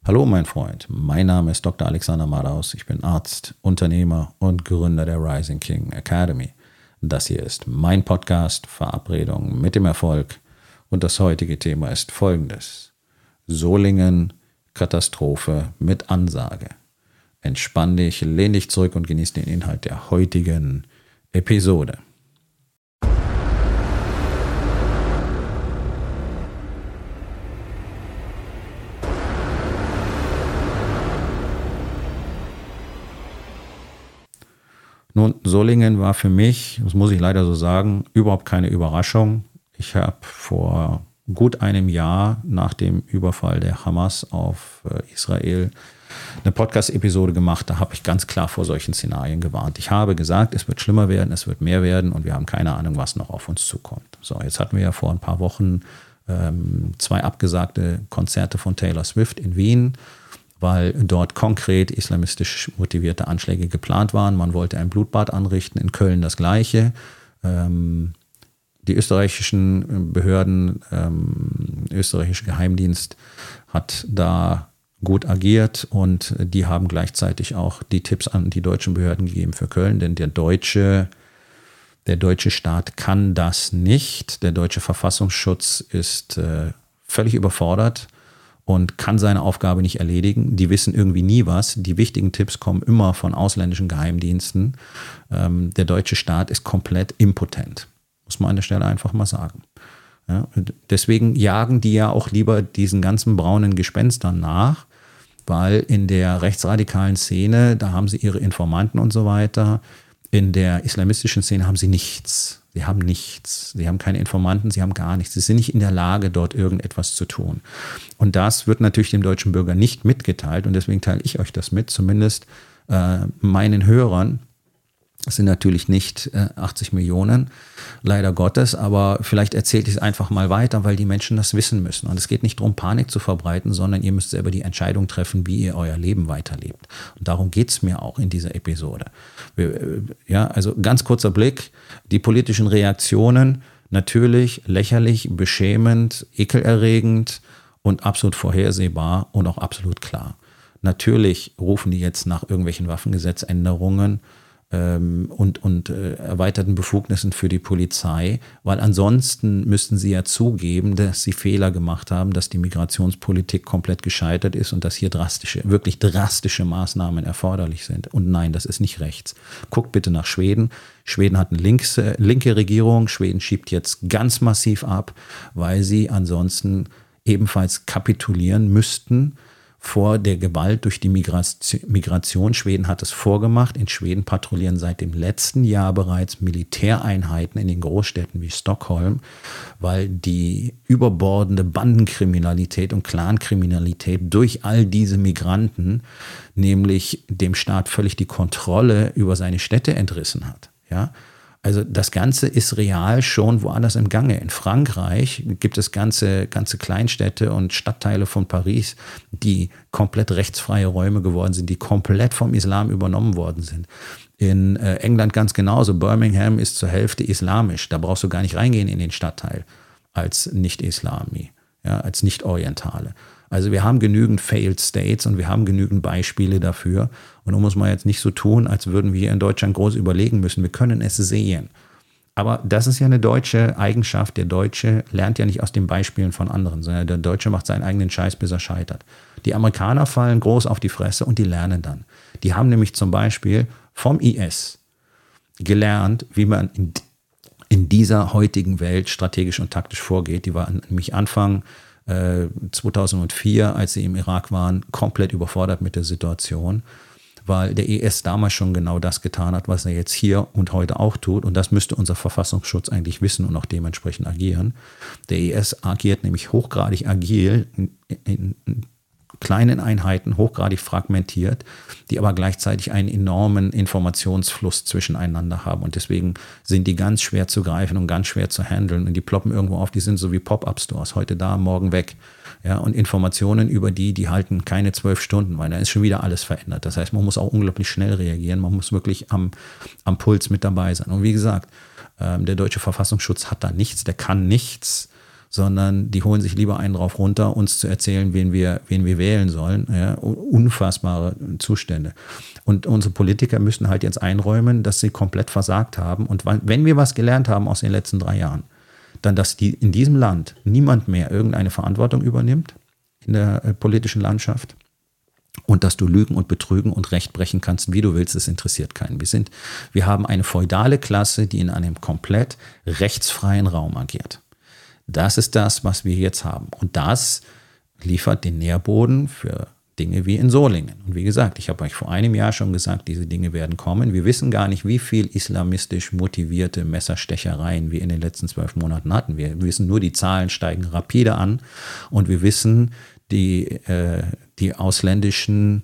Hallo mein Freund, mein Name ist Dr. Alexander Madaus, ich bin Arzt, Unternehmer und Gründer der Rising King Academy. Das hier ist mein Podcast Verabredung mit dem Erfolg und das heutige Thema ist folgendes: Solingen, Katastrophe mit Ansage. Entspann dich, lehn dich zurück und genieß den Inhalt der heutigen Episode. Nun, Solingen war für mich, das muss ich leider so sagen, überhaupt keine Überraschung. Ich habe vor gut einem Jahr nach dem Überfall der Hamas auf Israel eine Podcast-Episode gemacht. Da habe ich ganz klar vor solchen Szenarien gewarnt. Ich habe gesagt, es wird schlimmer werden, es wird mehr werden und wir haben keine Ahnung, was noch auf uns zukommt. So, jetzt hatten wir ja vor ein paar Wochen 2 abgesagte Konzerte von Taylor Swift in Wien, weil dort konkret islamistisch motivierte Anschläge geplant waren. Man wollte ein Blutbad anrichten, in Köln das Gleiche. Die österreichischen Behörden, österreichische Geheimdienst hat da gut agiert und die haben gleichzeitig auch die Tipps an die deutschen Behörden gegeben für Köln, denn der deutsche Staat kann das nicht. Der deutsche Verfassungsschutz ist völlig überfordert und kann seine Aufgabe nicht erledigen. Die wissen irgendwie nie was. Die wichtigen Tipps kommen immer von ausländischen Geheimdiensten. Der deutsche Staat ist komplett impotent, muss man an der Stelle einfach mal sagen. Ja, deswegen jagen die ja auch lieber diesen ganzen braunen Gespenstern nach, weil in der rechtsradikalen Szene, da haben sie ihre Informanten und so weiter. In der islamistischen Szene haben sie nichts. Sie haben nichts. Sie haben keine Informanten, sie haben gar nichts. Sie sind nicht in der Lage, dort irgendetwas zu tun. Und das wird natürlich dem deutschen Bürger nicht mitgeteilt. Und deswegen teile ich euch das mit, zumindest meinen Hörern. Das sind natürlich nicht 80 Millionen, leider Gottes, aber vielleicht erzählt ich es einfach mal weiter, weil die Menschen das wissen müssen. Und es geht nicht darum, Panik zu verbreiten, sondern ihr müsst selber die Entscheidung treffen, wie ihr euer Leben weiterlebt. Und darum geht es mir auch in dieser Episode. Also ganz kurzer Blick, die politischen Reaktionen, natürlich lächerlich, beschämend, ekelerregend und absolut vorhersehbar und auch absolut klar. Natürlich rufen die jetzt nach irgendwelchen Waffengesetzänderungen und erweiterten Befugnissen für die Polizei, weil ansonsten müssten sie ja zugeben, dass sie Fehler gemacht haben, dass die Migrationspolitik komplett gescheitert ist und dass hier wirklich drastische Maßnahmen erforderlich sind. Und nein, das ist nicht rechts. Guckt bitte nach Schweden. Schweden hat eine linke Regierung. Schweden schiebt jetzt ganz massiv ab, weil sie ansonsten ebenfalls kapitulieren müssten vor der Gewalt durch die Migration. Schweden hat es vorgemacht. In Schweden patrouillieren seit dem letzten Jahr bereits Militäreinheiten in den Großstädten wie Stockholm, weil die überbordende Bandenkriminalität und Clankriminalität durch all diese Migranten nämlich dem Staat völlig die Kontrolle über seine Städte entrissen hat. Ja? Also das Ganze ist real schon woanders im Gange. In Frankreich gibt es ganze Kleinstädte und Stadtteile von Paris, die komplett rechtsfreie Räume geworden sind, die komplett vom Islam übernommen worden sind. In England ganz genauso. Birmingham ist zur Hälfte islamisch. Da brauchst du gar nicht reingehen in den Stadtteil als Nicht-Islami, ja, als Nicht-Orientale. Also wir haben genügend Failed States und wir haben genügend Beispiele dafür. Und da muss man jetzt nicht so tun, als würden wir in Deutschland groß überlegen müssen. Wir können es sehen. Aber das ist ja eine deutsche Eigenschaft. Der Deutsche lernt ja nicht aus den Beispielen von anderen, sondern der Deutsche macht seinen eigenen Scheiß, bis er scheitert. Die Amerikaner fallen groß auf die Fresse und die lernen dann. Die haben nämlich zum Beispiel vom IS gelernt, wie man in dieser heutigen Welt strategisch und taktisch vorgeht. Die war nämlich Anfang 2004, als sie im Irak waren, komplett überfordert mit der Situation, weil der IS damals schon genau das getan hat, was er jetzt hier und heute auch tut. Und das müsste unser Verfassungsschutz eigentlich wissen und auch dementsprechend agieren. Der IS agiert nämlich hochgradig agil in kleinen Einheiten, hochgradig fragmentiert, die aber gleichzeitig einen enormen Informationsfluss zwischeneinander haben. Und deswegen sind die ganz schwer zu greifen und ganz schwer zu handeln. Und die ploppen irgendwo auf, die sind so wie Pop-up-Stores, heute da, morgen weg. Ja, und Informationen über die halten keine 12 Stunden, weil da ist schon wieder alles verändert. Das heißt, man muss auch unglaublich schnell reagieren. Man muss wirklich am Puls mit dabei sein. Und wie gesagt, der deutsche Verfassungsschutz hat da nichts, der kann nichts, sondern die holen sich lieber einen drauf runter, uns zu erzählen, wen wir wählen sollen. Ja, unfassbare Zustände. Und unsere Politiker müssen halt jetzt einräumen, dass sie komplett versagt haben. Und wenn wir was gelernt haben aus den letzten 3 Jahren, dann, dass in diesem Land niemand mehr irgendeine Verantwortung übernimmt in der politischen Landschaft. Und dass du lügen und betrügen und Recht brechen kannst, wie du willst, das interessiert keinen. Wir haben eine feudale Klasse, die in einem komplett rechtsfreien Raum agiert. Das ist das, was wir jetzt haben. Und das liefert den Nährboden für Dinge wie in Solingen. Und wie gesagt, ich habe euch vor einem Jahr schon gesagt, diese Dinge werden kommen. Wir wissen gar nicht, wie viel islamistisch motivierte Messerstechereien wir in den letzten 12 Monaten hatten. Wir wissen nur, die Zahlen steigen rapide an. Und wir wissen, die ausländischen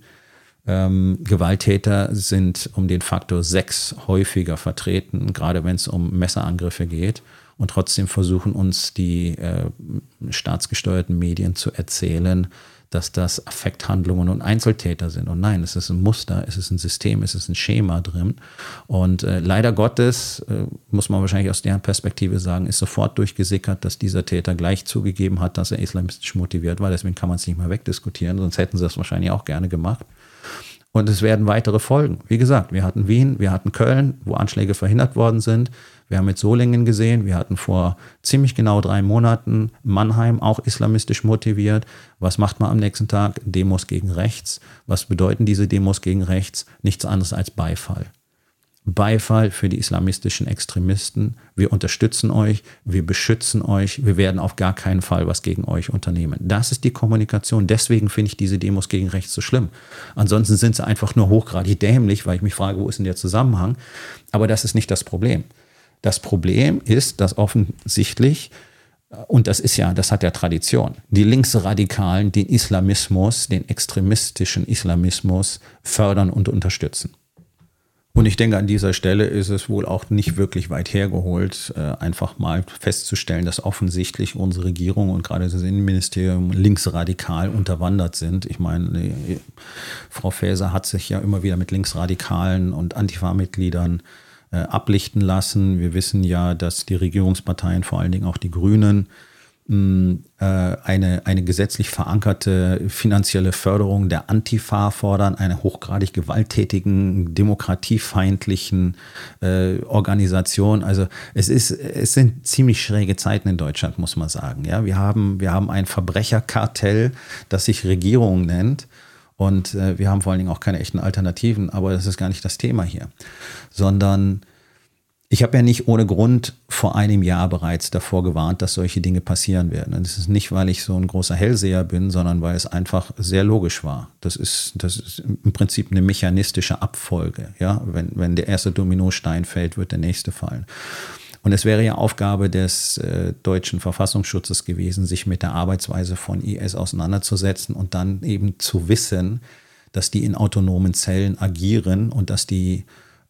Gewalttäter sind um den Faktor 6 häufiger vertreten, gerade wenn es um Messerangriffe geht. Und trotzdem versuchen uns die staatsgesteuerten Medien zu erzählen, dass das Affekthandlungen und Einzeltäter sind. Und nein, es ist ein Muster, es ist ein System, es ist ein Schema drin. Und leider Gottes, muss man wahrscheinlich aus deren Perspektive sagen, ist sofort durchgesickert, dass dieser Täter gleich zugegeben hat, dass er islamistisch motiviert war. Deswegen kann man es nicht mehr wegdiskutieren, sonst hätten sie das wahrscheinlich auch gerne gemacht. Und es werden weitere folgen. Wie gesagt, wir hatten Wien, wir hatten Köln, wo Anschläge verhindert worden sind. Wir haben mit Solingen gesehen, wir hatten vor ziemlich genau 3 Monaten Mannheim, auch islamistisch motiviert. Was macht man am nächsten Tag? Demos gegen rechts. Was bedeuten diese Demos gegen rechts? Nichts anderes als Beifall. Beifall für die islamistischen Extremisten. Wir unterstützen euch, wir beschützen euch, wir werden auf gar keinen Fall was gegen euch unternehmen. Das ist die Kommunikation. Deswegen finde ich diese Demos gegen rechts so schlimm. Ansonsten sind sie einfach nur hochgradig dämlich, weil ich mich frage, wo ist denn der Zusammenhang? Aber das ist nicht das Problem. Das Problem ist, dass offensichtlich, und das hat ja Tradition, die Linksradikalen den Islamismus, den extremistischen Islamismus fördern und unterstützen. Und ich denke, an dieser Stelle ist es wohl auch nicht wirklich weit hergeholt, einfach mal festzustellen, dass offensichtlich unsere Regierung und gerade das Innenministerium linksradikal unterwandert sind. Ich meine, Frau Faeser hat sich ja immer wieder mit Linksradikalen und Antifa-Mitgliedern ablichten lassen. Wir wissen ja, dass die Regierungsparteien, vor allen Dingen auch die Grünen, eine gesetzlich verankerte finanzielle Förderung der Antifa fordern, einer hochgradig gewalttätigen, demokratiefeindlichen Organisation. Also es sind ziemlich schräge Zeiten in Deutschland, muss man sagen. Ja, wir haben ein Verbrecherkartell, das sich Regierung nennt. Und wir haben vor allen Dingen auch keine echten Alternativen, aber das ist gar nicht das Thema hier. Sondern ich habe ja nicht ohne Grund vor einem Jahr bereits davor gewarnt, dass solche Dinge passieren werden. Und das ist nicht, weil ich so ein großer Hellseher bin, sondern weil es einfach sehr logisch war. Das ist im Prinzip eine mechanistische Abfolge. Ja? Wenn der erste Dominostein fällt, wird der nächste fallen. Und es wäre ja Aufgabe des deutschen Verfassungsschutzes gewesen, sich mit der Arbeitsweise von IS auseinanderzusetzen und dann eben zu wissen, dass die in autonomen Zellen agieren und dass die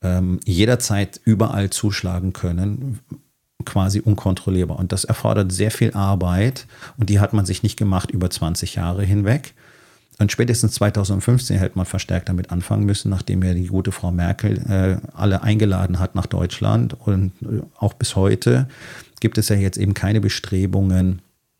jederzeit überall zuschlagen können, quasi unkontrollierbar. Und das erfordert sehr viel Arbeit und die hat man sich nicht gemacht über 20 Jahre hinweg. Und spätestens 2015 hätte man verstärkt damit anfangen müssen, nachdem ja die gute Frau Merkel alle eingeladen hat nach Deutschland. Und auch bis heute gibt es ja jetzt eben keine Bestrebungen,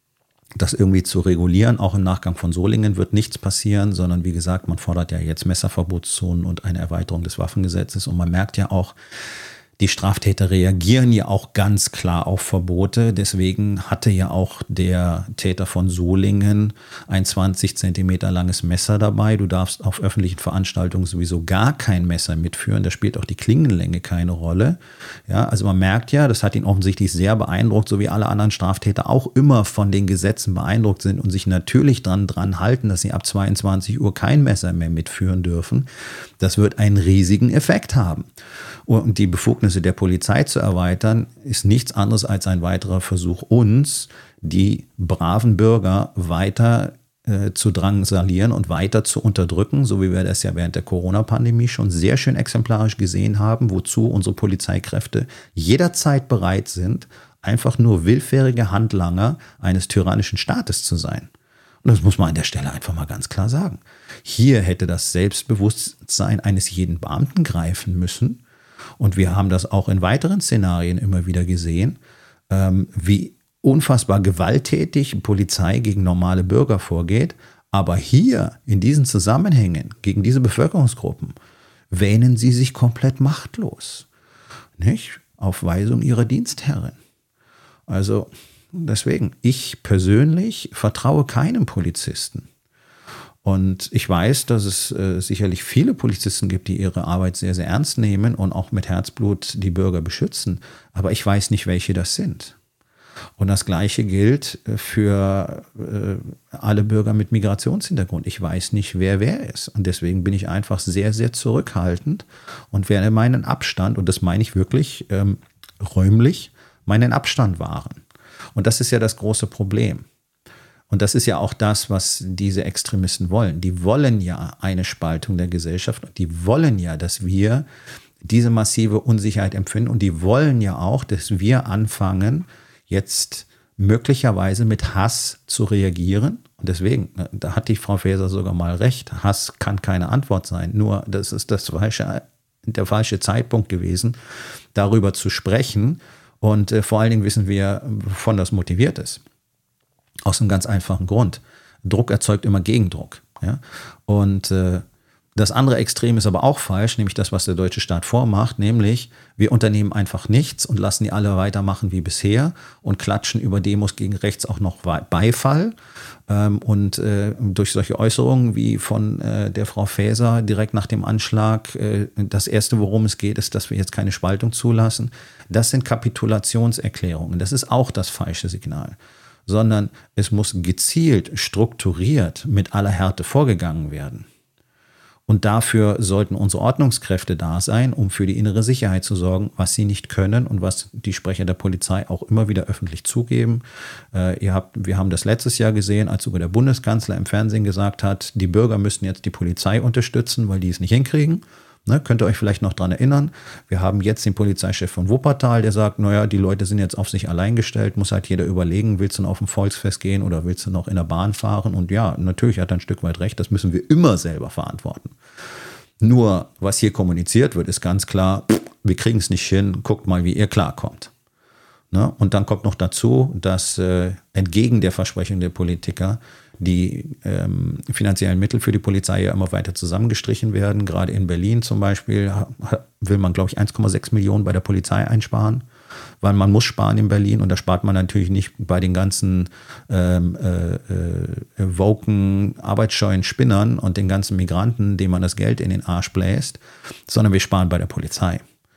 das irgendwie zu regulieren. Auch im Nachgang von Solingen wird nichts passieren, sondern wie gesagt, man fordert ja jetzt Messerverbotszonen und eine Erweiterung des Waffengesetzes. Und man merkt ja auch, die Straftäter reagieren ja auch ganz klar auf Verbote. Deswegen hatte ja auch der Täter von Solingen ein 20 Zentimeter langes Messer dabei. Du darfst auf öffentlichen Veranstaltungen sowieso gar kein Messer mitführen. Da spielt auch die Klingenlänge keine Rolle. Ja, also man merkt ja, das hat ihn offensichtlich sehr beeindruckt, so wie alle anderen Straftäter auch immer von den Gesetzen beeindruckt sind und sich natürlich dran halten, dass sie ab 22 Uhr kein Messer mehr mitführen dürfen. Das wird einen riesigen Effekt haben. Und die Befugnisse der Polizei zu erweitern, ist nichts anderes als ein weiterer Versuch, uns, die braven Bürger, weiter zu drangsalieren und weiter zu unterdrücken, so wie wir das ja während der Corona-Pandemie schon sehr schön exemplarisch gesehen haben, wozu unsere Polizeikräfte jederzeit bereit sind, einfach nur willfährige Handlanger eines tyrannischen Staates zu sein. Und das muss man an der Stelle einfach mal ganz klar sagen. Hier hätte das Selbstbewusstsein eines jeden Beamten greifen müssen. Und wir haben das auch in weiteren Szenarien immer wieder gesehen, wie unfassbar gewalttätig Polizei gegen normale Bürger vorgeht. Aber hier in diesen Zusammenhängen gegen diese Bevölkerungsgruppen wähnen sie sich komplett machtlos. Nicht? Auf Weisung ihrer Dienstherrin. Also deswegen, ich persönlich vertraue keinem Polizisten. Und ich weiß, dass es sicherlich viele Polizisten gibt, die ihre Arbeit sehr, sehr ernst nehmen und auch mit Herzblut die Bürger beschützen. Aber ich weiß nicht, welche das sind. Und das Gleiche gilt für alle Bürger mit Migrationshintergrund. Ich weiß nicht, wer ist. Und deswegen bin ich einfach sehr, sehr zurückhaltend und werde meinen Abstand, und das meine ich wirklich räumlich, meinen Abstand wahren. Und das ist ja das große Problem. Und das ist ja auch das, was diese Extremisten wollen. Die wollen ja eine Spaltung der Gesellschaft und die wollen ja, dass wir diese massive Unsicherheit empfinden und die wollen ja auch, dass wir anfangen, jetzt möglicherweise mit Hass zu reagieren. Und deswegen, da hat die Frau Faeser sogar mal recht, Hass kann keine Antwort sein. Nur das ist der falsche Zeitpunkt gewesen, darüber zu sprechen. Und vor allen Dingen wissen wir, wovon das motiviert ist. Aus einem ganz einfachen Grund. Druck erzeugt immer Gegendruck. Ja? Und das andere Extrem ist aber auch falsch, nämlich das, was der deutsche Staat vormacht, nämlich wir unternehmen einfach nichts und lassen die alle weitermachen wie bisher und klatschen über Demos gegen rechts auch noch Beifall. Und durch solche Äußerungen wie von der Frau Faeser direkt nach dem Anschlag, das Erste, worum es geht, ist, dass wir jetzt keine Spaltung zulassen. Das sind Kapitulationserklärungen. Das ist auch das falsche Signal. Sondern es muss gezielt, strukturiert mit aller Härte vorgegangen werden. Und dafür sollten unsere Ordnungskräfte da sein, um für die innere Sicherheit zu sorgen, was sie nicht können und was die Sprecher der Polizei auch immer wieder öffentlich zugeben. Wir haben das letztes Jahr gesehen, als sogar der Bundeskanzler im Fernsehen gesagt hat, die Bürger müssten jetzt die Polizei unterstützen, weil die es nicht hinkriegen. Ne, könnt ihr euch vielleicht noch dran erinnern? Wir haben jetzt den Polizeichef von Wuppertal, der sagt, naja, die Leute sind jetzt auf sich allein gestellt, muss halt jeder überlegen, willst du noch auf ein Volksfest gehen oder willst du noch in der Bahn fahren? Und ja, natürlich hat er ein Stück weit recht, das müssen wir immer selber verantworten. Nur, was hier kommuniziert wird, ist ganz klar, wir kriegen es nicht hin, guckt mal, wie ihr klarkommt. Ne? Und dann kommt noch dazu, dass entgegen der Versprechung der Politiker die finanziellen Mittel für die Polizei ja immer weiter zusammengestrichen werden. Gerade in Berlin zum Beispiel will man, glaube ich, 1,6 Millionen bei der Polizei einsparen, weil man muss sparen in Berlin und da spart man natürlich nicht bei den ganzen woken, arbeitsscheuen Spinnern und den ganzen Migranten, denen man das Geld in den Arsch bläst, sondern wir sparen bei der Polizei.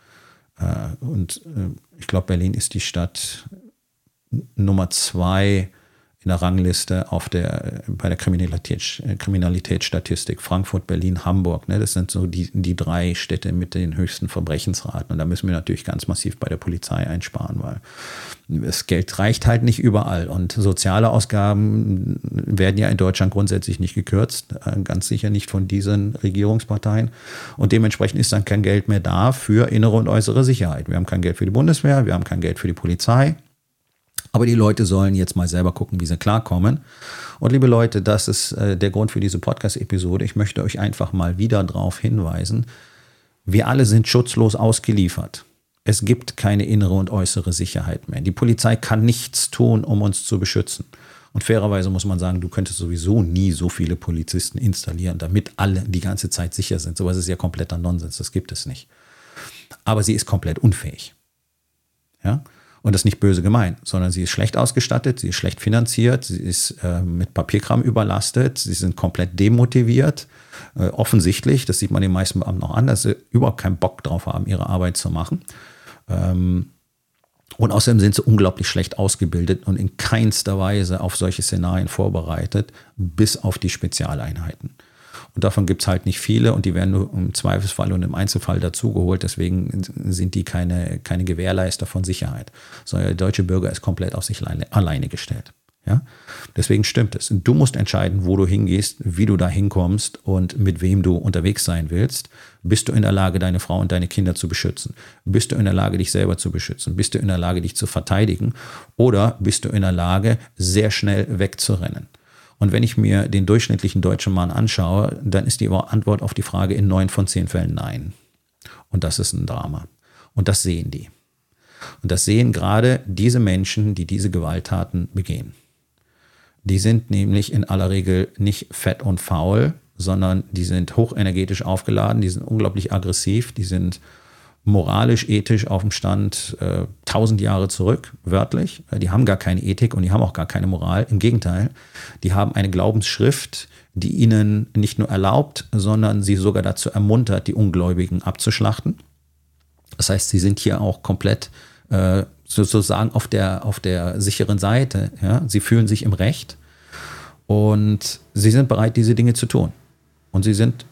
Ich glaube, Berlin ist die Stadt Nummer 2 in der Rangliste bei der Kriminalitätsstatistik. Frankfurt, Berlin, Hamburg. Ne? Das sind so die 3 Städte mit den höchsten Verbrechensraten. Und da müssen wir natürlich ganz massiv bei der Polizei einsparen, weil das Geld reicht halt nicht überall. Und soziale Ausgaben werden ja in Deutschland grundsätzlich nicht gekürzt. Ganz sicher nicht von diesen Regierungsparteien. Und dementsprechend ist dann kein Geld mehr da für innere und äußere Sicherheit. Wir haben kein Geld für die Bundeswehr, wir haben kein Geld für die Polizei. Aber die Leute sollen jetzt mal selber gucken, wie sie klarkommen. Und liebe Leute, das ist der Grund für diese Podcast-Episode. Ich möchte euch einfach mal wieder darauf hinweisen, wir alle sind schutzlos ausgeliefert. Es gibt keine innere und äußere Sicherheit mehr. Die Polizei kann nichts tun, um uns zu beschützen. Und fairerweise muss man sagen, du könntest sowieso nie so viele Polizisten installieren, damit alle die ganze Zeit sicher sind. Sowas ist ja kompletter Nonsens, das gibt es nicht. Aber sie ist komplett unfähig. Ja? Und das ist nicht böse gemeint, sondern sie ist schlecht ausgestattet, sie ist schlecht finanziert, sie ist mit Papierkram überlastet, sie sind komplett demotiviert. Offensichtlich, das sieht man den meisten Beamten auch an, dass sie überhaupt keinen Bock drauf haben, ihre Arbeit zu machen. Und außerdem sind sie unglaublich schlecht ausgebildet und in keinster Weise auf solche Szenarien vorbereitet, bis auf die Spezialeinheiten. Und davon gibt es halt nicht viele und die werden nur im Zweifelsfall und im Einzelfall dazugeholt. Deswegen sind die keine Gewährleister von Sicherheit, sondern der deutsche Bürger ist komplett auf sich alleine gestellt. Ja? Deswegen stimmt es. Du musst entscheiden, wo du hingehst, wie du da hinkommst und mit wem du unterwegs sein willst. Bist du in der Lage, deine Frau und deine Kinder zu beschützen? Bist du in der Lage, dich selber zu beschützen? Bist du in der Lage, dich zu verteidigen? Oder bist du in der Lage, sehr schnell wegzurennen? Und wenn ich mir den durchschnittlichen deutschen Mann anschaue, dann ist die Antwort auf die Frage in 9 von 10 Fällen nein. Und das ist ein Drama. Und das sehen die. Und das sehen gerade diese Menschen, die diese Gewalttaten begehen. Die sind nämlich in aller Regel nicht fett und faul, sondern die sind hochenergetisch aufgeladen, die sind unglaublich aggressiv, die sind moralisch, ethisch auf dem Stand 1000 Jahre zurück, wörtlich. Die haben gar keine Ethik und die haben auch gar keine Moral. Im Gegenteil, die haben eine Glaubensschrift, die ihnen nicht nur erlaubt, sondern sie sogar dazu ermuntert, die Ungläubigen abzuschlachten. Das heißt, sie sind hier auch komplett sozusagen auf der sicheren Seite. Ja? Sie fühlen sich im Recht und sie sind bereit, diese Dinge zu tun. Und sie sind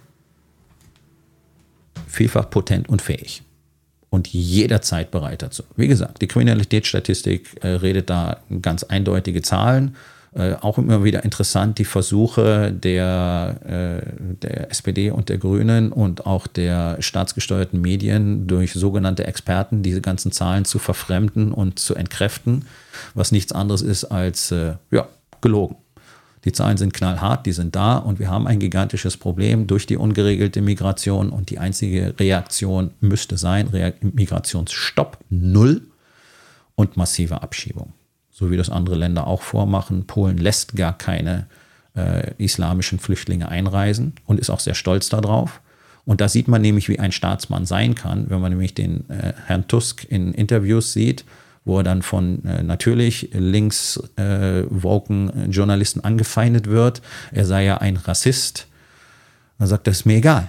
vielfach potent und fähig und jederzeit bereit dazu. Wie gesagt, die Kriminalitätsstatistik redet da ganz eindeutige Zahlen. Auch immer wieder interessant, die Versuche der SPD und der Grünen und auch der staatsgesteuerten Medien durch sogenannte Experten diese ganzen Zahlen zu verfremden und zu entkräften, was nichts anderes ist als gelogen. Die Zahlen sind knallhart, die sind da und wir haben ein gigantisches Problem durch die ungeregelte Migration und die einzige Reaktion müsste sein, Migrationsstopp, 0 und massive Abschiebung. So wie das andere Länder auch vormachen. Polen lässt gar keine islamischen Flüchtlinge einreisen und ist auch sehr stolz darauf. Und da sieht man nämlich, wie ein Staatsmann sein kann, wenn man nämlich den Herrn Tusk in Interviews sieht, wo er dann von natürlich links woken Journalisten angefeindet wird. Er sei ja ein Rassist. Er sagt, das ist mir egal.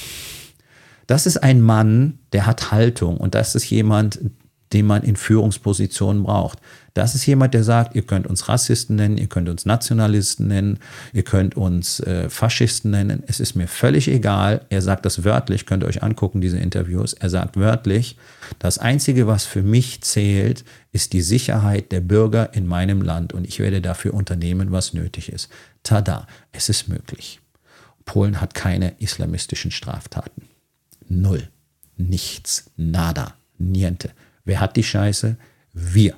Das ist ein Mann, der hat Haltung und das ist jemand, den man in Führungspositionen braucht. Das ist jemand, der sagt, ihr könnt uns Rassisten nennen, ihr könnt uns Nationalisten nennen, ihr könnt uns Faschisten nennen. Es ist mir völlig egal. Er sagt das wörtlich, könnt ihr euch angucken, diese Interviews. Er sagt wörtlich, das Einzige, was für mich zählt, ist die Sicherheit der Bürger in meinem Land und ich werde dafür unternehmen, was nötig ist. Tada, es ist möglich. Polen hat keine islamistischen Straftaten. 0. Nichts. Nada. Niente. Wer hat die Scheiße? Wir.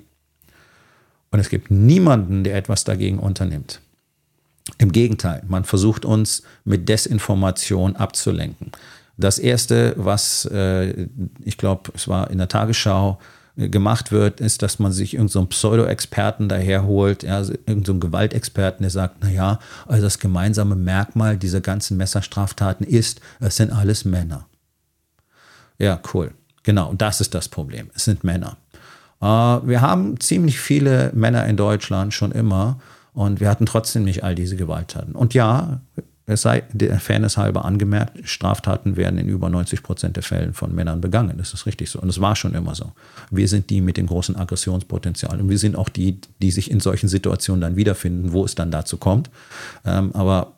Und es gibt niemanden, der etwas dagegen unternimmt. Im Gegenteil, man versucht uns mit Desinformation abzulenken. Das Erste, was ich glaube, es war in der Tagesschau gemacht wird, ist, dass man sich irgendeinen Pseudo-Experten daherholt, ja, irgendeinen Gewaltexperten, der sagt, naja, also das gemeinsame Merkmal dieser ganzen Messerstraftaten ist, es sind alles Männer. Ja, cool. Genau, das ist das Problem. Es sind Männer. Wir haben ziemlich viele Männer in Deutschland schon immer und wir hatten trotzdem nicht all diese Gewalttaten. Und ja, es sei der Fairness halber angemerkt, Straftaten werden in über 90% der Fällen von Männern begangen. Das ist richtig so. Und es war schon immer so. Wir sind die mit dem großen Aggressionspotenzial. Und wir sind auch die, die sich in solchen Situationen dann wiederfinden, wo es dann dazu kommt. Aber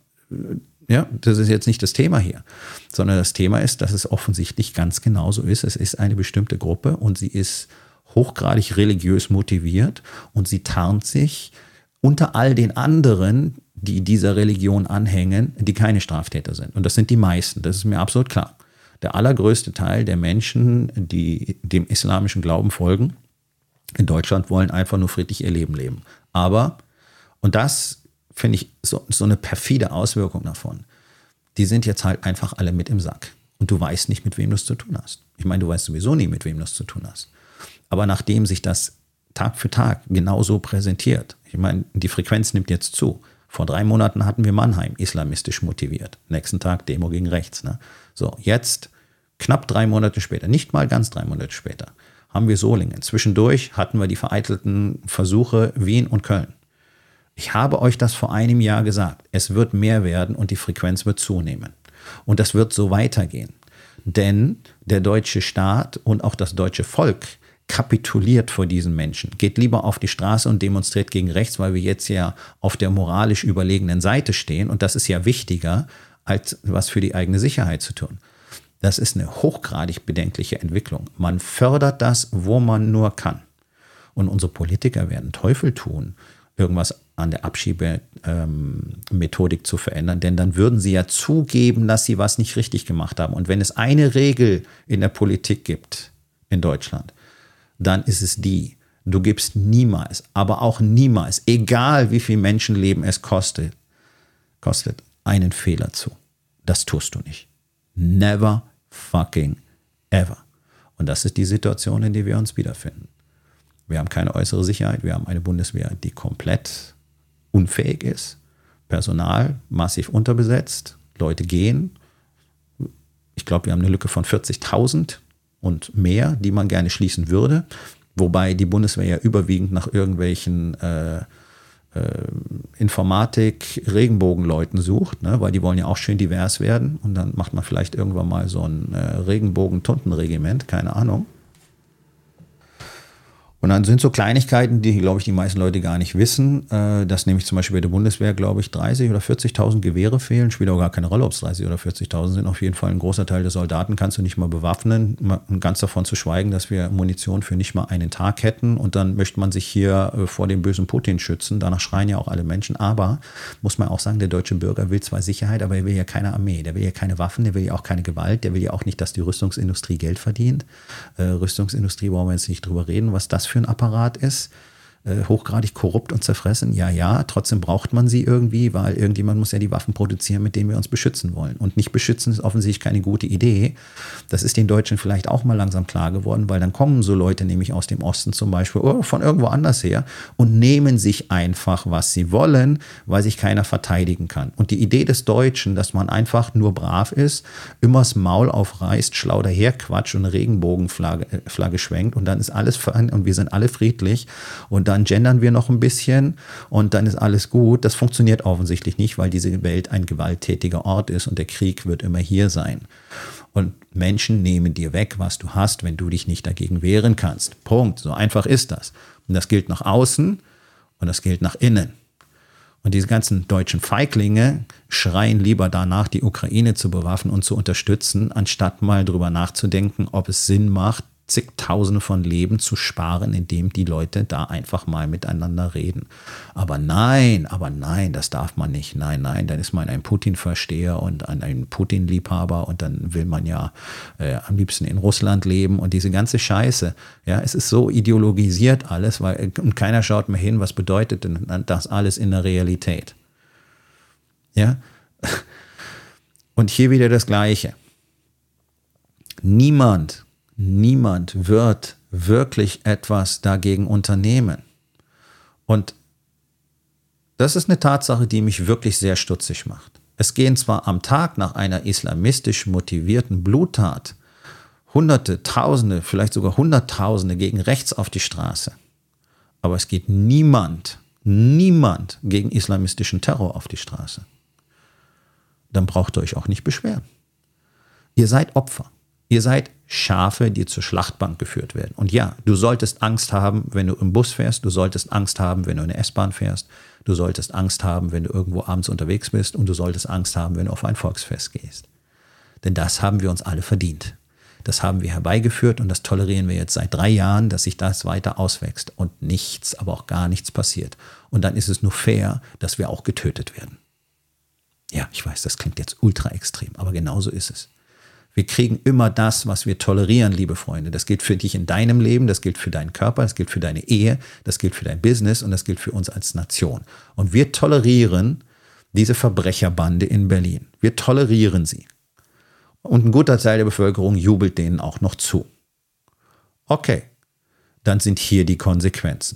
ja, das ist jetzt nicht das Thema hier, sondern das Thema ist, dass es offensichtlich ganz genauso ist. Es ist eine bestimmte Gruppe und sie ist hochgradig religiös motiviert und sie tarnt sich unter all den anderen, die dieser Religion anhängen, die keine Straftäter sind. Und das sind die meisten, das ist mir absolut klar. Der allergrößte Teil der Menschen, die dem islamischen Glauben folgen, in Deutschland wollen einfach nur friedlich ihr Leben leben. Aber, und das finde ich so eine perfide Auswirkung davon, die sind jetzt halt einfach alle mit im Sack. Und du weißt nicht, mit wem du es zu tun hast. Ich meine, du weißt sowieso nie, mit wem du es zu tun hast. Aber nachdem sich das Tag für Tag genauso präsentiert, ich meine, die Frequenz nimmt jetzt zu. Vor 3 Monaten hatten wir Mannheim islamistisch motiviert. Nächsten Tag Demo gegen rechts. Ne? So, jetzt knapp 3 Monate später, nicht mal ganz 3 Monate später, haben wir Solingen. Zwischendurch hatten wir die vereitelten Versuche Wien und Köln. Ich habe euch das vor einem Jahr gesagt. Es wird mehr werden und die Frequenz wird zunehmen. Und das wird so weitergehen. Denn der deutsche Staat und auch das deutsche Volk kapituliert vor diesen Menschen, geht lieber auf die Straße und demonstriert gegen rechts, weil wir jetzt ja auf der moralisch überlegenen Seite stehen und das ist ja wichtiger, als was für die eigene Sicherheit zu tun. Das ist eine hochgradig bedenkliche Entwicklung. Man fördert das, wo man nur kann. Und unsere Politiker werden Teufel tun, irgendwas an der Abschiebemethodik zu verändern, denn dann würden sie ja zugeben, dass sie was nicht richtig gemacht haben. Und wenn es eine Regel in der Politik gibt in Deutschland, dann ist es die, du gibst niemals, aber auch niemals, egal wie viel Menschenleben es kostet, einen Fehler zu. Das tust du nicht. Never fucking ever. Und das ist die Situation, in der wir uns wiederfinden. Wir haben keine äußere Sicherheit. Wir haben eine Bundeswehr, die komplett unfähig ist. Personal massiv unterbesetzt. Leute gehen. Ich glaube, wir haben eine Lücke von 40.000 und mehr, die man gerne schließen würde. Wobei die Bundeswehr ja überwiegend nach irgendwelchen Informatik-Regenbogenleuten sucht, ne? Weil die wollen ja auch schön divers werden. Und dann macht man vielleicht irgendwann mal so ein Regenbogen-Tunten-Regiment, keine Ahnung. Und dann sind so Kleinigkeiten, die, glaube ich, die meisten Leute gar nicht wissen, dass nämlich zum Beispiel bei der Bundeswehr, glaube ich, 30.000 oder 40.000 Gewehre fehlen. Spielt auch gar keine Rolle, ob es 30.000 oder 40.000 sind. Auf jeden Fall ein großer Teil der Soldaten kannst du nicht mal bewaffnen. Ganz davon zu schweigen, dass wir Munition für nicht mal einen Tag hätten. Und dann möchte man sich hier vor dem bösen Putin schützen. Danach schreien ja auch alle Menschen. Aber, muss man auch sagen, der deutsche Bürger will zwar Sicherheit, aber er will ja keine Armee. Der will ja keine Waffen, der will ja auch keine Gewalt. Der will ja auch nicht, dass die Rüstungsindustrie Geld verdient. Rüstungsindustrie brauchen wir jetzt nicht drüber reden, was das für ein Apparat ist, hochgradig korrupt und zerfressen. Ja, trotzdem braucht man sie irgendwie, weil irgendjemand muss ja die Waffen produzieren, mit denen wir uns beschützen wollen. Und nicht beschützen ist offensichtlich keine gute Idee. Das ist den Deutschen vielleicht auch mal langsam klar geworden, weil dann kommen so Leute nämlich aus dem Osten zum Beispiel oder von irgendwo anders her und nehmen sich einfach, was sie wollen, weil sich keiner verteidigen kann. Und die Idee des Deutschen, dass man einfach nur brav ist, immer das Maul aufreißt, schlau daherquatscht und eine Regenbogenflagge schwenkt und dann ist alles fein und wir sind alle friedlich und dann gendern wir noch ein bisschen und dann ist alles gut. Das funktioniert offensichtlich nicht, weil diese Welt ein gewalttätiger Ort ist und der Krieg wird immer hier sein. Und Menschen nehmen dir weg, was du hast, wenn du dich nicht dagegen wehren kannst. Punkt. So einfach ist das. Und das gilt nach außen und das gilt nach innen. Und diese ganzen deutschen Feiglinge schreien lieber danach, die Ukraine zu bewaffnen und zu unterstützen, anstatt mal drüber nachzudenken, ob es Sinn macht, zigtausende von Leben zu sparen, indem die Leute da einfach mal miteinander reden. Aber nein, das darf man nicht. Nein, dann ist man ein Putin-Versteher und ein Putin-Liebhaber und dann will man ja am liebsten in Russland leben und diese ganze Scheiße. Ja, es ist so ideologisiert alles, und keiner schaut mehr hin, was bedeutet denn das alles in der Realität. Ja? Und hier wieder das Gleiche. Niemand wird wirklich etwas dagegen unternehmen. Und das ist eine Tatsache, die mich wirklich sehr stutzig macht. Es gehen zwar am Tag nach einer islamistisch motivierten Bluttat Hunderte, Tausende, vielleicht sogar Hunderttausende gegen rechts auf die Straße, aber es geht niemand gegen islamistischen Terror auf die Straße. Dann braucht ihr euch auch nicht beschweren. Ihr seid Opfer. Ihr seid Schafe, die zur Schlachtbank geführt werden. Und ja, du solltest Angst haben, wenn du im Bus fährst. Du solltest Angst haben, wenn du in der S-Bahn fährst. Du solltest Angst haben, wenn du irgendwo abends unterwegs bist. Und du solltest Angst haben, wenn du auf ein Volksfest gehst. Denn das haben wir uns alle verdient. Das haben wir herbeigeführt und das tolerieren wir jetzt seit 3 Jahren, dass sich das weiter auswächst und nichts, aber auch gar nichts passiert. Und dann ist es nur fair, dass wir auch getötet werden. Ja, ich weiß, das klingt jetzt ultra extrem, aber genauso ist es. Wir kriegen immer das, was wir tolerieren, liebe Freunde. Das gilt für dich in deinem Leben, das gilt für deinen Körper, das gilt für deine Ehe, das gilt für dein Business und das gilt für uns als Nation. Und wir tolerieren diese Verbrecherbande in Berlin. Wir tolerieren sie. Und ein guter Teil der Bevölkerung jubelt denen auch noch zu. Okay, dann sind hier die Konsequenzen.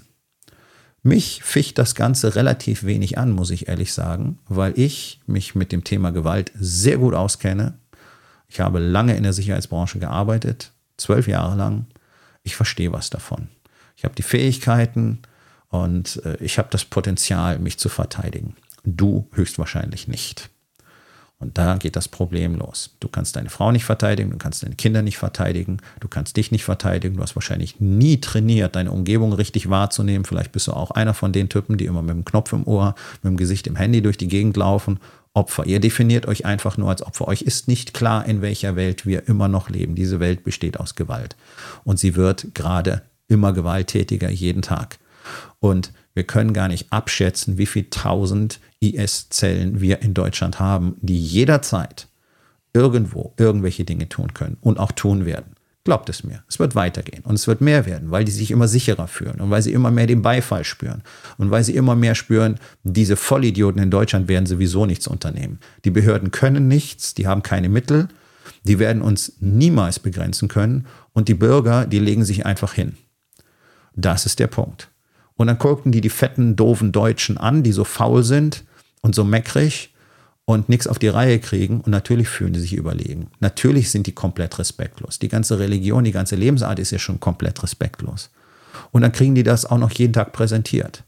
Mich ficht das Ganze relativ wenig an, muss ich ehrlich sagen, weil ich mich mit dem Thema Gewalt sehr gut auskenne. Ich habe lange in der Sicherheitsbranche gearbeitet, 12 Jahre lang. Ich verstehe was davon. Ich habe die Fähigkeiten und ich habe das Potenzial, mich zu verteidigen. Du höchstwahrscheinlich nicht. Und da geht das Problem los. Du kannst deine Frau nicht verteidigen, du kannst deine Kinder nicht verteidigen, du kannst dich nicht verteidigen, du hast wahrscheinlich nie trainiert, deine Umgebung richtig wahrzunehmen. Vielleicht bist du auch einer von den Typen, die immer mit dem Knopf im Ohr, mit dem Gesicht im Handy durch die Gegend laufen. Opfer. Ihr definiert euch einfach nur als Opfer. Euch ist nicht klar, in welcher Welt wir immer noch leben. Diese Welt besteht aus Gewalt. Und sie wird gerade immer gewalttätiger jeden Tag. Und wir können gar nicht abschätzen, wie viel 1000 IS-Zellen wir in Deutschland haben, die jederzeit irgendwo irgendwelche Dinge tun können und auch tun werden. Glaubt es mir, es wird weitergehen und es wird mehr werden, weil die sich immer sicherer fühlen und weil sie immer mehr den Beifall spüren und weil sie immer mehr spüren, diese Vollidioten in Deutschland werden sowieso nichts unternehmen. Die Behörden können nichts, die haben keine Mittel, die werden uns niemals begrenzen können und die Bürger, die legen sich einfach hin. Das ist der Punkt. Und dann gucken die fetten, doofen Deutschen an, die so faul sind und so meckrig und nichts auf die Reihe kriegen. Und natürlich fühlen die sich überlegen. Natürlich sind die komplett respektlos. Die ganze Religion, die ganze Lebensart ist ja schon komplett respektlos. Und dann kriegen die das auch noch jeden Tag präsentiert.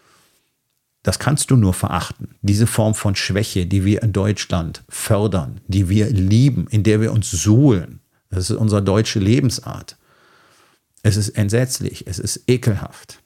Das kannst du nur verachten. Diese Form von Schwäche, die wir in Deutschland fördern, die wir lieben, in der wir uns suhlen. Das ist unsere deutsche Lebensart. Es ist entsetzlich, es ist ekelhaft.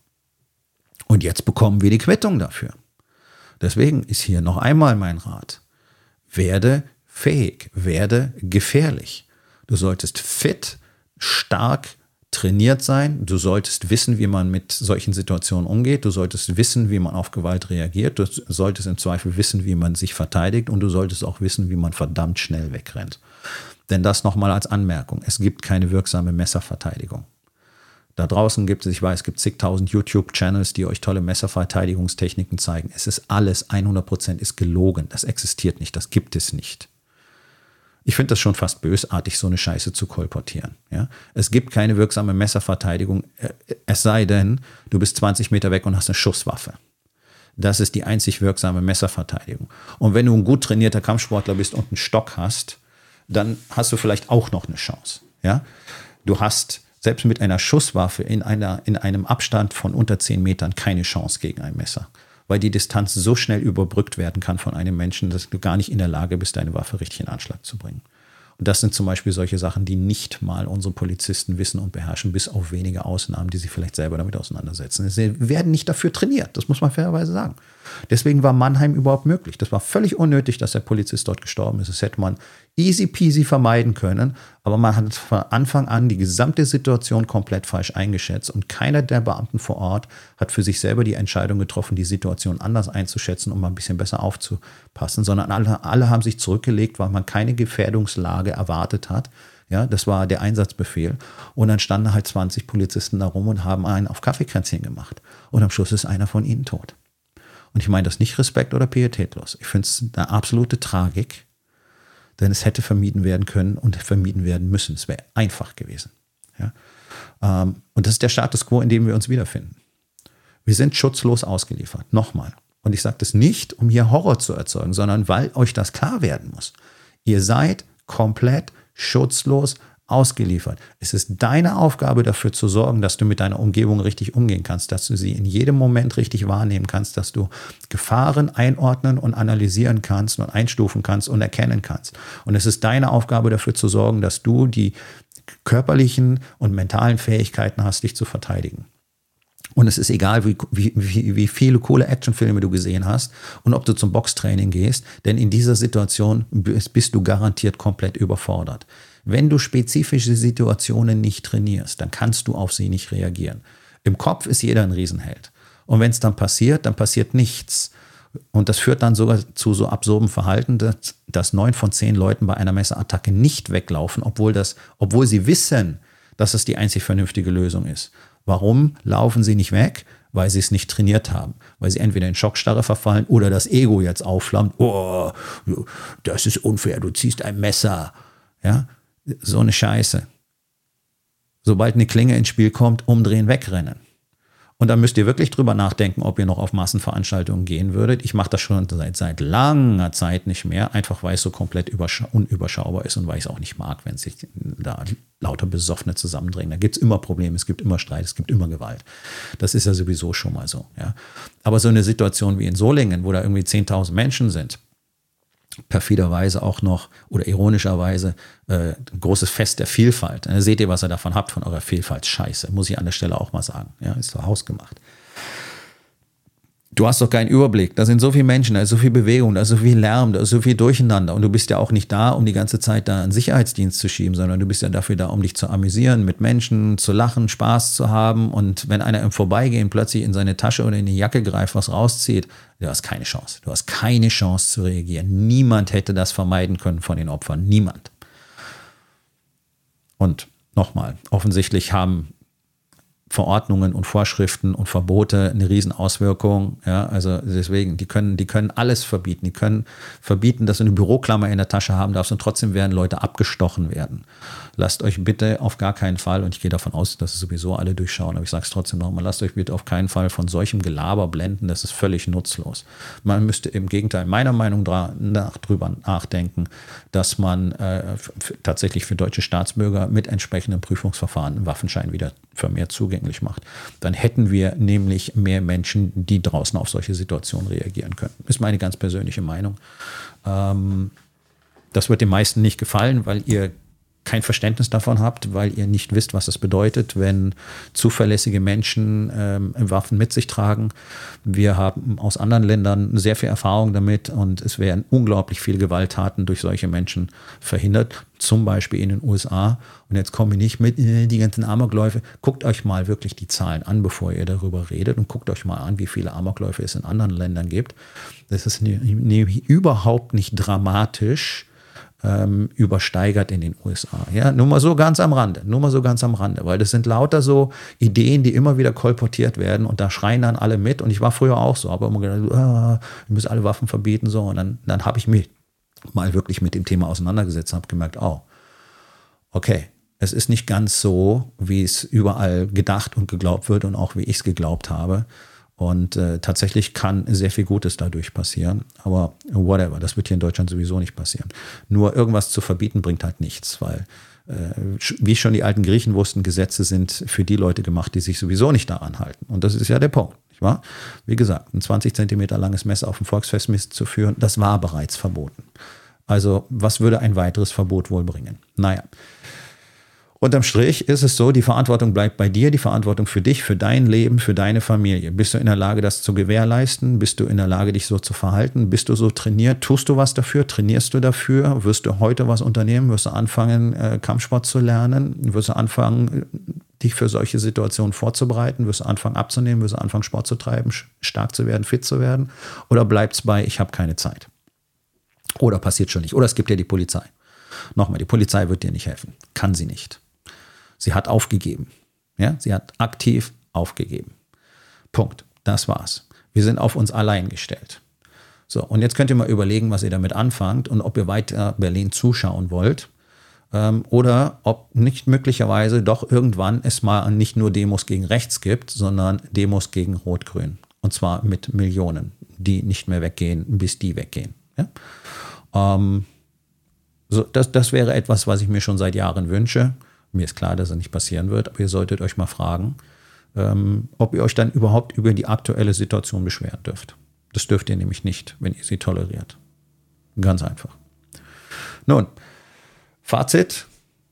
Und jetzt bekommen wir die Quittung dafür. Deswegen ist hier noch einmal mein Rat. Werde fähig, werde gefährlich. Du solltest fit, stark, trainiert sein. Du solltest wissen, wie man mit solchen Situationen umgeht. Du solltest wissen, wie man auf Gewalt reagiert. Du solltest im Zweifel wissen, wie man sich verteidigt. Und du solltest auch wissen, wie man verdammt schnell wegrennt. Denn das nochmal als Anmerkung. Es gibt keine wirksame Messerverteidigung. Da draußen gibt es, ich weiß, es gibt zigtausend YouTube-Channels, die euch tolle Messerverteidigungstechniken zeigen. Es ist alles, 100% ist gelogen. Das existiert nicht, das gibt es nicht. Ich finde das schon fast bösartig, so eine Scheiße zu kolportieren. Ja? Es gibt keine wirksame Messerverteidigung, es sei denn, du bist 20 Meter weg und hast eine Schusswaffe. Das ist die einzig wirksame Messerverteidigung. Und wenn du ein gut trainierter Kampfsportler bist und einen Stock hast, dann hast du vielleicht auch noch eine Chance. Ja? Du hast selbst mit einer Schusswaffe in einem Abstand von unter 10 Metern keine Chance gegen ein Messer. Weil die Distanz so schnell überbrückt werden kann von einem Menschen, dass du gar nicht in der Lage bist, deine Waffe richtig in Anschlag zu bringen. Und das sind zum Beispiel solche Sachen, die nicht mal unsere Polizisten wissen und beherrschen, bis auf wenige Ausnahmen, die sich vielleicht selber damit auseinandersetzen. Sie werden nicht dafür trainiert, das muss man fairerweise sagen. Deswegen war Mannheim überhaupt möglich. Das war völlig unnötig, dass der Polizist dort gestorben ist. Das hätte man easy peasy vermeiden können, aber man hat von Anfang an die gesamte Situation komplett falsch eingeschätzt und keiner der Beamten vor Ort hat für sich selber die Entscheidung getroffen, die Situation anders einzuschätzen, um mal ein bisschen besser aufzupassen, sondern alle haben sich zurückgelegt, weil man keine Gefährdungslage erwartet hat. Ja, das war der Einsatzbefehl. Und dann standen halt 20 Polizisten da rum und haben einen auf Kaffeekränzchen gemacht. Und am Schluss ist einer von ihnen tot. Und ich meine das nicht respekt- oder pietätlos. Ich finde es eine absolute Tragik, denn es hätte vermieden werden können und vermieden werden müssen. Es wäre einfach gewesen. Ja? Und das ist der Status quo, in dem wir uns wiederfinden. Wir sind schutzlos ausgeliefert. Nochmal. Und ich sage das nicht, um hier Horror zu erzeugen, sondern weil euch das klar werden muss. Ihr seid komplett schutzlos ausgeliefert. Es ist deine Aufgabe, dafür zu sorgen, dass du mit deiner Umgebung richtig umgehen kannst, dass du sie in jedem Moment richtig wahrnehmen kannst, dass du Gefahren einordnen und analysieren kannst und einstufen kannst und erkennen kannst. Und es ist deine Aufgabe, dafür zu sorgen, dass du die körperlichen und mentalen Fähigkeiten hast, dich zu verteidigen. Und es ist egal, wie viele coole Actionfilme du gesehen hast und ob du zum Boxtraining gehst, denn in dieser Situation bist du garantiert komplett überfordert. Wenn du spezifische Situationen nicht trainierst, dann kannst du auf sie nicht reagieren. Im Kopf ist jeder ein Riesenheld. Und wenn es dann passiert nichts. Und das führt dann sogar zu so absurdem Verhalten, dass 9 von 10 Leuten bei einer Messerattacke nicht weglaufen, obwohl sie wissen, dass es die einzig vernünftige Lösung ist. Warum laufen sie nicht weg? Weil sie es nicht trainiert haben. Weil sie entweder in Schockstarre verfallen oder das Ego jetzt aufflammt. Oh, das ist unfair, du ziehst ein Messer. Ja, so eine Scheiße. Sobald eine Klinge ins Spiel kommt, umdrehen, wegrennen. Und dann müsst ihr wirklich drüber nachdenken, ob ihr noch auf Massenveranstaltungen gehen würdet. Ich mache das schon seit langer Zeit nicht mehr, einfach weil es so komplett unüberschaubar ist und weil ich es auch nicht mag, wenn sich da lauter Besoffene zusammendrängen. Da gibt es immer Probleme, es gibt immer Streit, es gibt immer Gewalt. Das ist ja sowieso schon mal so. Ja. Aber so eine Situation wie in Solingen, wo da irgendwie 10.000 Menschen sind, perfiderweise auch noch oder ironischerweise ein großes Fest der Vielfalt. Da seht ihr, was ihr davon habt, von eurer Vielfaltsscheiße. Muss ich an der Stelle auch mal sagen. Ja, ist so hausgemacht. Du hast doch keinen Überblick. Da sind so viele Menschen, da ist so viel Bewegung, da ist so viel Lärm, da ist so viel Durcheinander. Und du bist ja auch nicht da, um die ganze Zeit da einen Sicherheitsdienst zu schieben, sondern du bist ja dafür da, um dich zu amüsieren, mit Menschen zu lachen, Spaß zu haben. Und wenn einer im Vorbeigehen plötzlich in seine Tasche oder in die Jacke greift, was rauszieht, du hast keine Chance. Du hast keine Chance zu reagieren. Niemand hätte das vermeiden können von den Opfern. Niemand. Und nochmal, offensichtlich haben Verordnungen und Vorschriften und Verbote eine Riesenauswirkung. Ja, also deswegen, die können alles verbieten. Die können verbieten, dass du eine Büroklammer in der Tasche haben darfst und trotzdem werden Leute abgestochen werden. Lasst euch bitte auf gar keinen Fall, und ich gehe davon aus, dass es sowieso alle durchschauen, aber ich sage es trotzdem nochmal, lasst euch bitte auf keinen Fall von solchem Gelaber blenden, das ist völlig nutzlos. Man müsste im Gegenteil meiner Meinung nach drüber nachdenken, dass man tatsächlich für deutsche Staatsbürger mit entsprechendem Prüfungsverfahren einen Waffenschein wieder vermehrt zugänglich macht. Dann hätten wir nämlich mehr Menschen, die draußen auf solche Situationen reagieren können. Ist meine ganz persönliche Meinung. Das wird den meisten nicht gefallen, weil ihr kein Verständnis davon habt, weil ihr nicht wisst, was es bedeutet, wenn zuverlässige Menschen Waffen mit sich tragen. Wir haben aus anderen Ländern sehr viel Erfahrung damit und es werden unglaublich viele Gewalttaten durch solche Menschen verhindert, zum Beispiel in den USA. Und jetzt komme ich nicht mit die ganzen Amokläufe. Guckt euch mal wirklich die Zahlen an, bevor ihr darüber redet, und guckt euch mal an, wie viele Amokläufe es in anderen Ländern gibt. Das ist überhaupt nicht dramatisch übersteigert in den USA. Ja, nur mal so ganz am Rande, weil das sind lauter so Ideen, die immer wieder kolportiert werden und da schreien dann alle mit, und ich war früher auch so, aber immer gedacht, wir müssen alle Waffen verbieten, so, und dann habe ich mich mal wirklich mit dem Thema auseinandergesetzt und habe gemerkt, okay, es ist nicht ganz so, wie es überall gedacht und geglaubt wird und auch wie ich es geglaubt habe. Und tatsächlich kann sehr viel Gutes dadurch passieren. Aber whatever, das wird hier in Deutschland sowieso nicht passieren. Nur irgendwas zu verbieten bringt halt nichts, weil, wie schon die alten Griechen wussten, Gesetze sind für die Leute gemacht, die sich sowieso nicht daran halten. Und das ist ja der Punkt, nicht wahr? Wie gesagt, ein 20 Zentimeter langes Messer auf dem Volksfest mitzuführen, das war bereits verboten. Also was würde ein weiteres Verbot wohl bringen? Naja. Unterm Strich ist es so, die Verantwortung bleibt bei dir, die Verantwortung für dich, für dein Leben, für deine Familie. Bist du in der Lage, das zu gewährleisten? Bist du in der Lage, dich so zu verhalten? Bist du so trainiert? Tust du was dafür? Trainierst du dafür? Wirst du heute was unternehmen? Wirst du anfangen, Kampfsport zu lernen? Wirst du anfangen, dich für solche Situationen vorzubereiten? Wirst du anfangen abzunehmen? Wirst du anfangen, Sport zu treiben, stark zu werden, fit zu werden? Oder bleibt es bei, ich habe keine Zeit? Oder passiert schon nicht? Oder es gibt ja die Polizei. Nochmal, die Polizei wird dir nicht helfen. Kann sie nicht. Sie hat aufgegeben. Ja, sie hat aktiv aufgegeben. Punkt. Das war's. Wir sind auf uns allein gestellt. So, und jetzt könnt ihr mal überlegen, was ihr damit anfangt und ob ihr weiter Berlin zuschauen wollt oder ob nicht möglicherweise doch irgendwann es mal nicht nur Demos gegen rechts gibt, sondern Demos gegen Rot-Grün. Und zwar mit Millionen, die nicht mehr weggehen, bis die weggehen. Ja? So, das wäre etwas, was ich mir schon seit Jahren wünsche. Mir ist klar, dass es nicht passieren wird, aber ihr solltet euch mal fragen, ob ihr euch dann überhaupt über die aktuelle Situation beschweren dürft. Das dürft ihr nämlich nicht, wenn ihr sie toleriert. Ganz einfach. Nun, Fazit.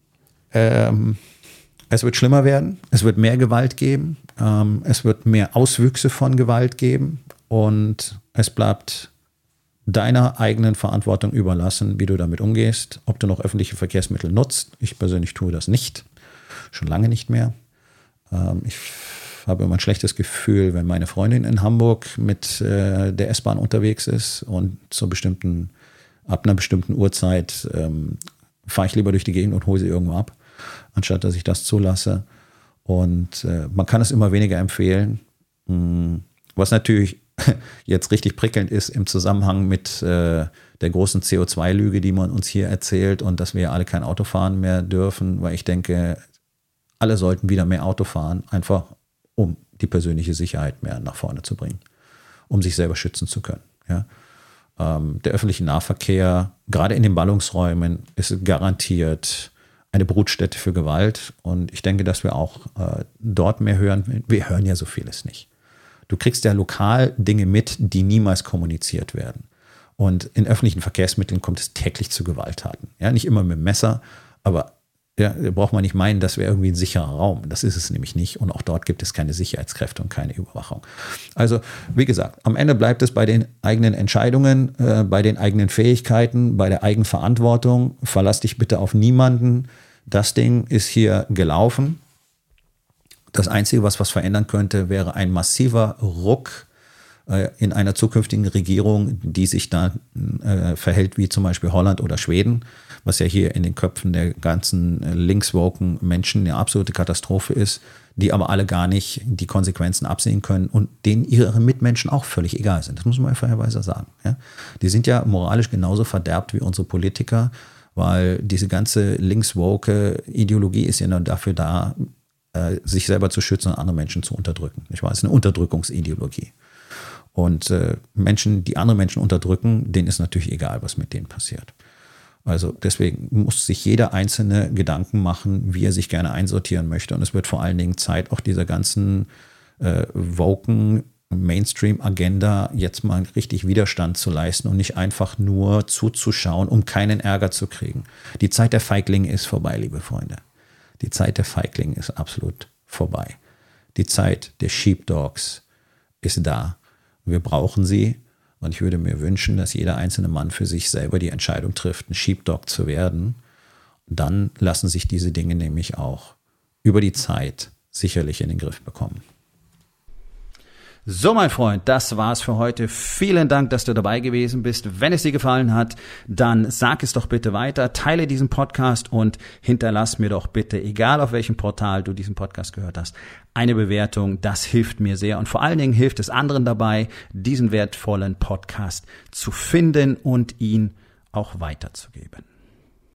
Es wird schlimmer werden, es wird mehr Gewalt geben, es wird mehr Auswüchse von Gewalt geben und es bleibt deiner eigenen Verantwortung überlassen, wie du damit umgehst, ob du noch öffentliche Verkehrsmittel nutzt. Ich persönlich tue das nicht, schon lange nicht mehr. Ich habe immer ein schlechtes Gefühl, wenn meine Freundin in Hamburg mit der S-Bahn unterwegs ist und ab einer bestimmten Uhrzeit fahre ich lieber durch die Gegend und hole sie irgendwo ab, anstatt dass ich das zulasse. Und man kann es immer weniger empfehlen, was natürlich jetzt richtig prickelnd ist im Zusammenhang mit der großen CO2-Lüge, die man uns hier erzählt und dass wir alle kein Auto fahren mehr dürfen, weil ich denke, alle sollten wieder mehr Auto fahren, einfach um die persönliche Sicherheit mehr nach vorne zu bringen, um sich selber schützen zu können. Ja? Der öffentliche Nahverkehr, gerade in den Ballungsräumen, ist garantiert eine Brutstätte für Gewalt und ich denke, dass wir auch dort mehr hören. Wir hören ja so vieles nicht. Du kriegst ja lokal Dinge mit, die niemals kommuniziert werden. Und in öffentlichen Verkehrsmitteln kommt es täglich zu Gewalttaten. Ja, nicht immer mit dem Messer, aber ja, da braucht man nicht meinen, das wäre irgendwie ein sicherer Raum. Das ist es nämlich nicht. Und auch dort gibt es keine Sicherheitskräfte und keine Überwachung. Also, wie gesagt, am Ende bleibt es bei den eigenen Entscheidungen, bei den eigenen Fähigkeiten, bei der Eigenverantwortung. Verlass dich bitte auf niemanden. Das Ding ist hier gelaufen. Das Einzige, was verändern könnte, wäre ein massiver Ruck in einer zukünftigen Regierung, die sich da verhält wie zum Beispiel Holland oder Schweden, was ja hier in den Köpfen der ganzen linkswoken Menschen eine absolute Katastrophe ist, die aber alle gar nicht die Konsequenzen absehen können und denen ihre Mitmenschen auch völlig egal sind. Das muss man fairerweise sagen. Ja? Die sind ja moralisch genauso verderbt wie unsere Politiker, weil diese ganze linkswoke Ideologie ist ja nur dafür da, sich selber zu schützen und andere Menschen zu unterdrücken. Ich weiß, es ist eine Unterdrückungsideologie. Und Menschen, die andere Menschen unterdrücken, denen ist natürlich egal, was mit denen passiert. Also deswegen muss sich jeder Einzelne Gedanken machen, wie er sich gerne einsortieren möchte. Und es wird vor allen Dingen Zeit, auch dieser ganzen woken Mainstream-Agenda jetzt mal richtig Widerstand zu leisten und nicht einfach nur zuzuschauen, um keinen Ärger zu kriegen. Die Zeit der Feiglinge ist vorbei, liebe Freunde. Die Zeit der Feiglinge ist absolut vorbei. Die Zeit der Sheepdogs ist da. Wir brauchen sie. Und ich würde mir wünschen, dass jeder einzelne Mann für sich selber die Entscheidung trifft, ein Sheepdog zu werden. Und dann lassen sich diese Dinge nämlich auch über die Zeit sicherlich in den Griff bekommen. So, mein Freund, das war's für heute. Vielen Dank, dass du dabei gewesen bist. Wenn es dir gefallen hat, dann sag es doch bitte weiter, teile diesen Podcast und hinterlass mir doch bitte, egal auf welchem Portal du diesen Podcast gehört hast, eine Bewertung. Das hilft mir sehr und vor allen Dingen hilft es anderen dabei, diesen wertvollen Podcast zu finden und ihn auch weiterzugeben.